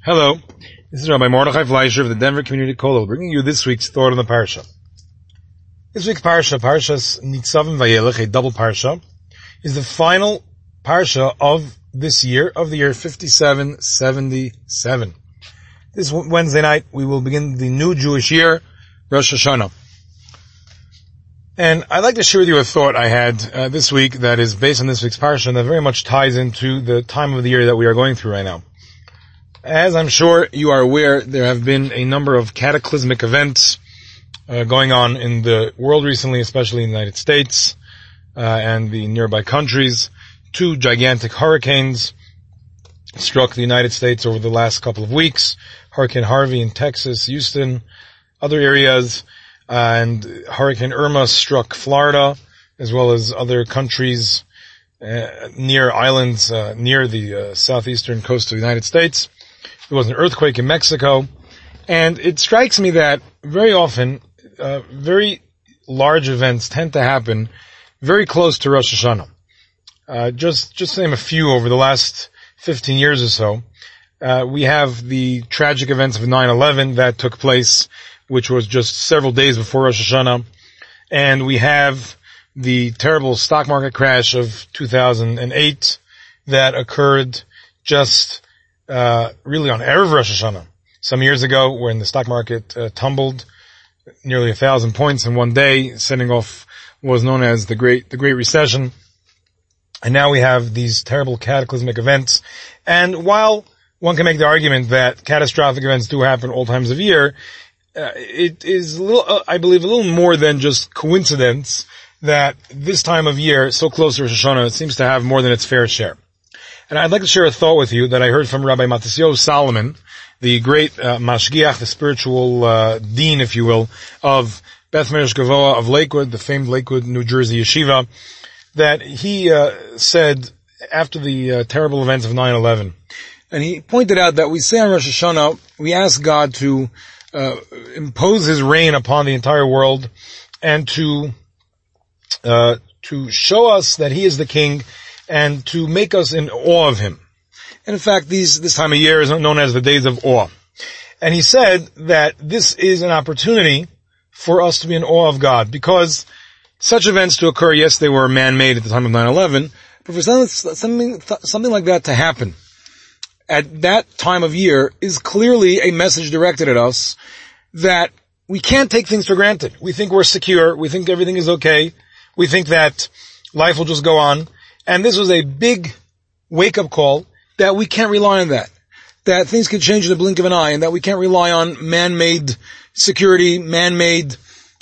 Hello, this is Rabbi Mordechai Fleischer of the Denver Community Kollel, bringing you this week's thought on the parsha. This week's parsha, Parshas Nitzavim Vayelech, a double parsha, is the final parsha of this year, of the year 5777. This Wednesday night, we will begin the new Jewish year, Rosh Hashanah. And I'd like to share with you a thought I had this week that is based on this week's parsha and that very much ties into the time of the year that we are going through right now. As I'm sure you are aware, there have been a number of cataclysmic events going on in the world recently, especially in the United States and the nearby countries. Two gigantic hurricanes struck the United States over the last couple of weeks. Hurricane Harvey in Texas, Houston, other areas, and Hurricane Irma struck Florida, as well as other countries near islands near the southeastern coast of the United States. There was an earthquake in Mexico, and it strikes me that very often, very large events tend to happen very close to Rosh Hashanah. Just to name a few over the last 15 years or so, we have the tragic events of 9/11 that took place, which was just several days before Rosh Hashanah, and we have the terrible stock market crash of 2008 that occurred just really on Erev Rosh Hashanah, some years ago, when the stock market tumbled nearly 1,000 points in one day, setting off what was known as the Great Recession. And now we have these terrible cataclysmic events. And while one can make the argument that catastrophic events do happen all times of year, it is I believe, a little more than just coincidence that this time of year, so close to Rosh Hashanah, it seems to have more than its fair share. And I'd like to share a thought with you that I heard from Rabbi Matisyahu Salomon, the great mashgiach, the spiritual dean, if you will, of Beth Medrash Gavoha of Lakewood, the famed Lakewood, New Jersey yeshiva, that he said after the terrible events of 9/11. And he pointed out that we say on Rosh Hashanah, we ask God to impose His reign upon the entire world and to show us that He is the King and to make us in awe of Him. And in fact, this time of year is known as the days of awe. And he said that this is an opportunity for us to be in awe of God, because such events to occur, yes, they were man-made at the time of 9/11, but for something like that to happen at that time of year is clearly a message directed at us that we can't take things for granted. We think we're secure. We think everything is okay. We think that life will just go on. And this was a big wake-up call that we can't rely on that things can change in the blink of an eye, and that we can't rely on man-made security, man-made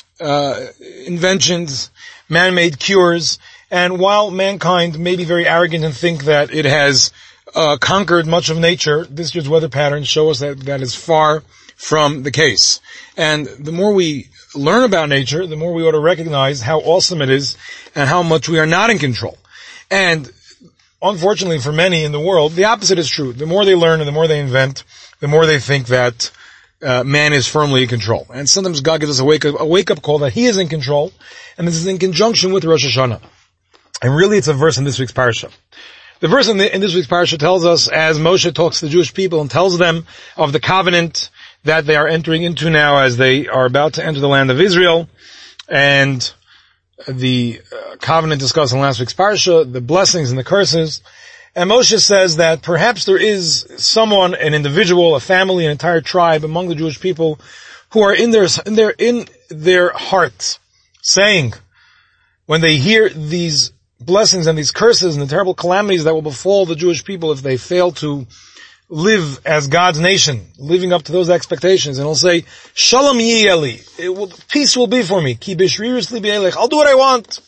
inventions, man-made cures. And while mankind may be very arrogant and think that it has conquered much of nature, this year's weather patterns show us that that is far from the case. And the more we learn about nature, the more we ought to recognize how awesome it is and how much we are not in control. And unfortunately for many in the world, the opposite is true. The more they learn and the more they invent, the more they think that man is firmly in control. And sometimes God gives us a wake-up call that He is in control, and this is in conjunction with Rosh Hashanah. And really it's a verse in this week's parsha. The verse in this week's parsha tells us, as Moshe talks to the Jewish people and tells them of the covenant that they are entering into now as they are about to enter the land of Israel, and the covenant discussed in last week's parsha, the blessings and the curses. And Moshe says that perhaps there is someone, an individual, a family, an entire tribe among the Jewish people who are in their hearts saying, when they hear these blessings and these curses and the terrible calamities that will befall the Jewish people if they fail to live as God's nation, living up to those expectations, and he'll say, Shalom yi eli, peace will be for me. Ki b'shriris li b'elech. I'll do what I want,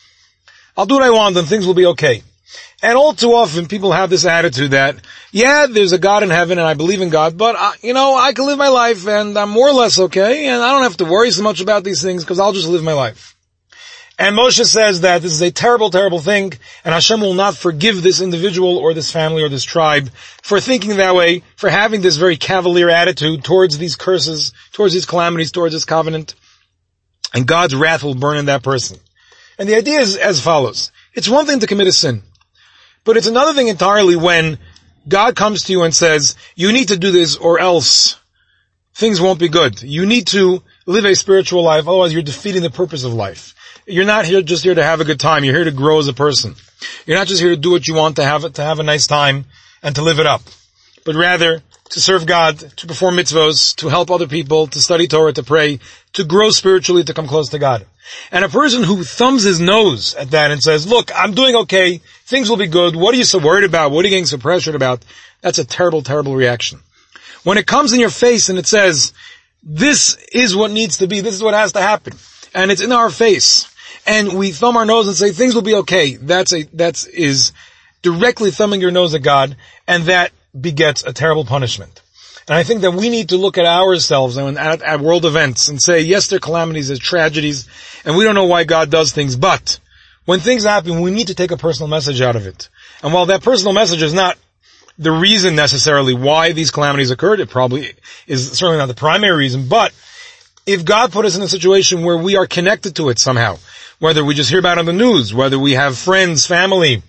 and things will be okay. And all too often, people have this attitude that, yeah, there's a God in heaven, and I believe in God, but I can live my life, and I'm more or less okay, and I don't have to worry so much about these things, because I'll just live my life. And Moshe says that this is a terrible, terrible thing, and Hashem will not forgive this individual or this family or this tribe for thinking that way, for having this very cavalier attitude towards these curses, towards these calamities, towards this covenant. And God's wrath will burn in that person. And the idea is as follows. It's one thing to commit a sin, but it's another thing entirely when God comes to you and says, you need to do this or else things won't be good. You need to live a spiritual life, otherwise you're defeating the purpose of life. You're not just here to have a good time, you're here to grow as a person. You're not just here to do what you want, to have a nice time and to live it up, but rather to serve God, to perform mitzvos, to help other people, to study Torah, to pray, to grow spiritually, to come close to God. And a person who thumbs his nose at that and says, look, I'm doing okay, things will be good, what are you so worried about, what are you getting so pressured about? That's a terrible, terrible reaction. When it comes in your face and it says, this is what needs to be, this is what has to happen, and it's in our face, and we thumb our nose and say, things will be okay, that is directly thumbing your nose at God, and that begets a terrible punishment. And I think that we need to look at ourselves and at world events and say, yes, there are calamities, there's tragedies, and we don't know why God does things, but when things happen, we need to take a personal message out of it. And while that personal message is not the reason necessarily why these calamities occurred, it probably is certainly not the primary reason, but if God put us in a situation where we are connected to it somehow, whether we just hear about it on the news, whether we have friends, family,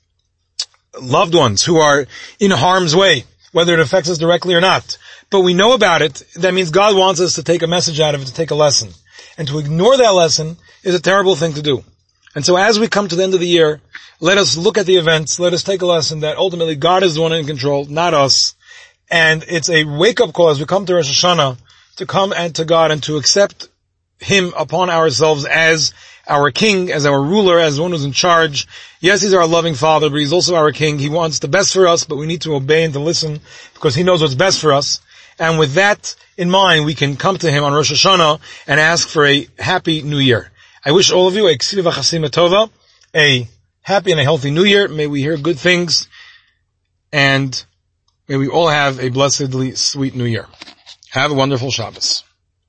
loved ones who are in harm's way, whether it affects us directly or not, but we know about it, that means God wants us to take a message out of it, to take a lesson. And to ignore that lesson is a terrible thing to do. And so as we come to the end of the year, let us look at the events, let us take a lesson that ultimately God is the one in control, not us. And it's a wake-up call as we come to Rosh Hashanah to come and to God and to accept Him upon ourselves as our King, as our ruler, as one who's in charge. Yes, He's our loving Father, but He's also our King. He wants the best for us, but we need to obey and to listen because He knows what's best for us. And with that in mind, we can come to Him on Rosh Hashanah and ask for a happy New Year. I wish all of you a Ksiva Chasima Tova, a happy and a healthy New Year. May we hear good things, and may we all have a blessedly sweet New Year. Have a wonderful Shabbos.